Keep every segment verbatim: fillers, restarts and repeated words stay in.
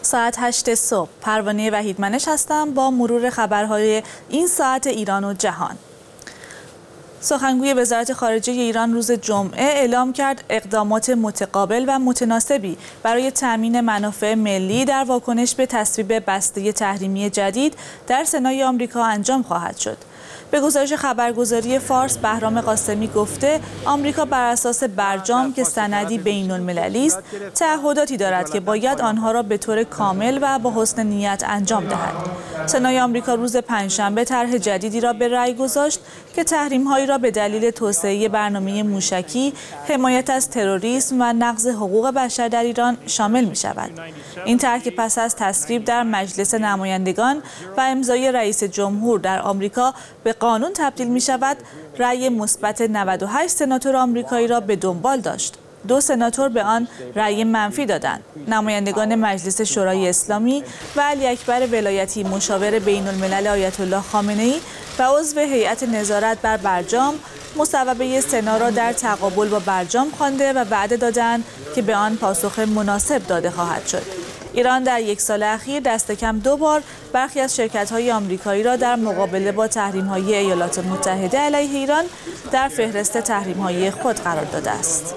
ساعت هشت صبح. پروانه وحیدمنش هستم با مرور خبرهای این ساعت ایران و جهان. سخنگوی وزارت خارجه ایران روز جمعه اعلام کرد اقدامات متقابل و متناسبی برای تأمین منافع ملی در واکنش به تصویب بسته تحریمی جدید در سنای آمریکا انجام خواهد شد. به گزارش خبرگزاری فارس، بهرام قاسمی گفته آمریکا بر اساس برجام که سندی بین‌المللی است تعهداتی دارد که باید آنها را به طور کامل و با حسن نیت انجام دهد. سنای آمریکا روز پنجشنبه طرح جدیدی را به رأی گذاشت که تحریم‌هایی را به دلیل توسعه برنامه موشکی، حمایت از تروریسم و نقض حقوق بشر در ایران شامل می‌شود. این طرح که پس از تصویب در مجلس نمایندگان و امضای رئیس جمهور در آمریکا به قانون تبدیل می شود، رأی مثبت نود و هشت سناتور آمریکایی را به دنبال داشت. دو سناتور به آن رأی منفی دادند. نمایندگان مجلس شورای اسلامی و علی اکبر ولایتی مشاور بین الملل آیت الله خامنه‌ای و عضو هیئت نظارت بر برجام مصوبه سنا را در تقابل با برجام خوانده و وعده دادند که به آن پاسخ مناسب داده خواهد شد. ایران در یک سال اخیر دست کم دو بار برخی از شرکت‌های آمریکایی را در مقابله با تحریم‌های ایالات متحده علیه ایران در فهرست تحریم‌های خود قرار داده است.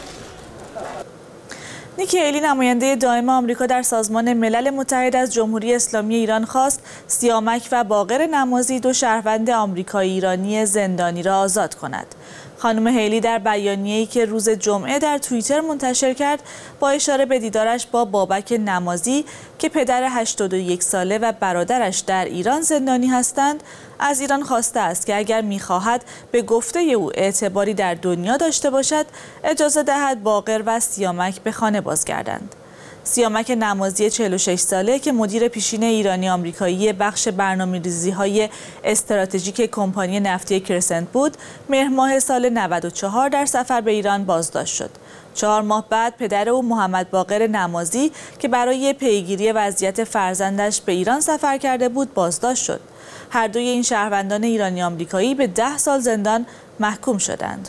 نیکی هیلی، نماینده دائم آمریکا در سازمان ملل متحد، از جمهوری اسلامی ایران خواست سیامک و باقر نمازی، دو شهروند آمریکایی ایرانی زندانی را آزاد کند. خانم هیلی در بیانیه‌ای که روز جمعه در توییتر منتشر کرد با اشاره به دیدارش با بابک نمازی که پدر هشتاد و یک ساله و برادرش در ایران زندانی هستند، از ایران خواسته است که اگر می‌خواهد به گفته او اعتباری در دنیا داشته باشد، اجازه دهد باقر و سیامک به خانه بازگردند. سیامک نمازی چهل و شش ساله که مدیر پیشین ایرانی آمریکایی بخش برنامه‌ریزی‌های استراتژیک کمپانی نفتی کرسنت بود، مهر ماه سال نود و چهار در سفر به ایران بازداشت شد. چهار ماه بعد پدر او محمد باقر نمازی که برای پیگیری وضعیت فرزندش به ایران سفر کرده بود بازداشت شد. هر دوی این شهروندان ایرانی آمریکایی به ده سال زندان محکوم شدند.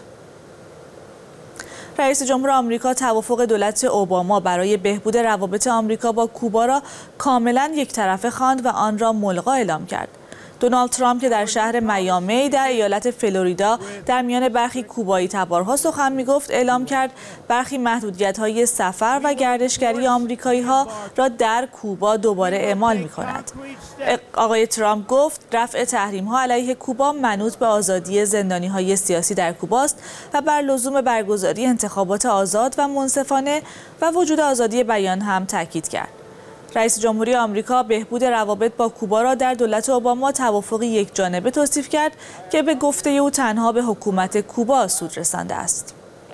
رئیس جمهور آمریکا توافق دولت اوباما برای بهبود روابط آمریکا با کوبا را کاملا یک طرفه خواند و آن را ملغا اعلام کرد. دونالد ترامپ که در شهر میامی در ایالت فلوریدا در میان برخی کوبایی تبارها سخن می‌گفت، اعلام کرد برخی محدودیت‌های سفر و گردشگری آمریکایی‌ها را در کوبا دوباره اعمال می‌کند. آقای ترامپ گفت رفع تحریم‌ها علیه کوبا منوط به آزادی زندانی‌های سیاسی در کوباست و بر لزوم برگزاری انتخابات آزاد و منصفانه و وجود آزادی بیان هم تاکید کرد. رئیس جمهوری آمریکا بهبود روابط با کوبا را در دولت اوباما توافقی یکجانبه توصیف کرد که به گفته او تنها به حکومت کوبا سود رسانده است.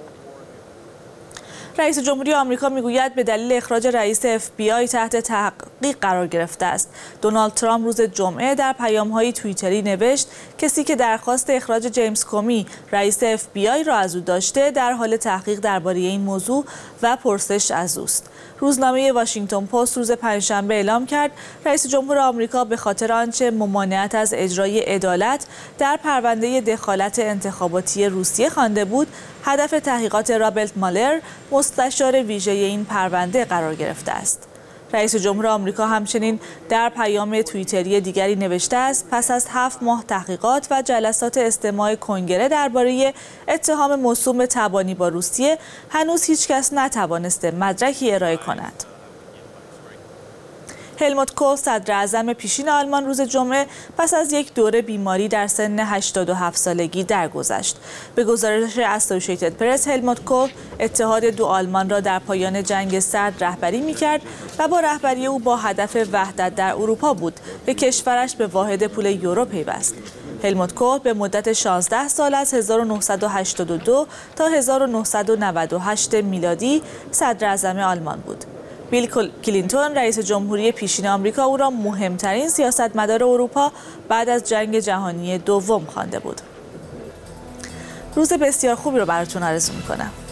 رئیس جمهوری آمریکا میگوید به دلیل اخراج رئیس اف بی آی تحت تحقیق قرار گرفته است. دونالد ترامپ روز جمعه در پیام‌های توییتری نوشت کسی که درخواست اخراج جیمز کومی رئیس اف بی آی را از او داشته در حال تحقیق درباره این موضوع و پرسش از اوست. روزنامه واشنگتن پست روز پنجشنبه اعلام کرد رئیس جمهور آمریکا به خاطر آنچه ممانعت از اجرای عدالت در پرونده دخالت انتخاباتی روسیه خوانده بود، هدف تحقیقات رابرت مالر، مستشار ویژه این پرونده قرار گرفته است. رئیس جمهور آمریکا همچنین در پیام توییتری دیگری نوشته است پس از هفت ماه تحقیقات و جلسات استماع کنگره درباره اتهام موسوم به تبانی با روسیه، هنوز هیچ کس نتوانسته مدرکی ارائه کند. هلموت کول، صدر اعظم پیشین آلمان، روز جمعه پس از یک دوره بیماری در سن هشتاد و هفت سالگی درگذشت. به گزارش اسوسییتد پرس، هلموت کول اتحاد دو آلمان را در پایان جنگ سرد رهبری می‌کرد و با رهبری او با هدف وحدت در اروپا بود به کشورش به واحد پول یورو پیوست. هلموت کول به مدت شانزده سال از هزار و نهصد و هشتاد و دو تا هزار و نهصد و نود و هشت میلادی صدر اعظم آلمان بود. بیل کلینتون، رئیس جمهوری پیشین آمریکا، او را مهمترین سیاستمدار اروپا بعد از جنگ جهانی دوم خوانده بود. روز بسیار خوبی رو براتون آرزو می‌کنم.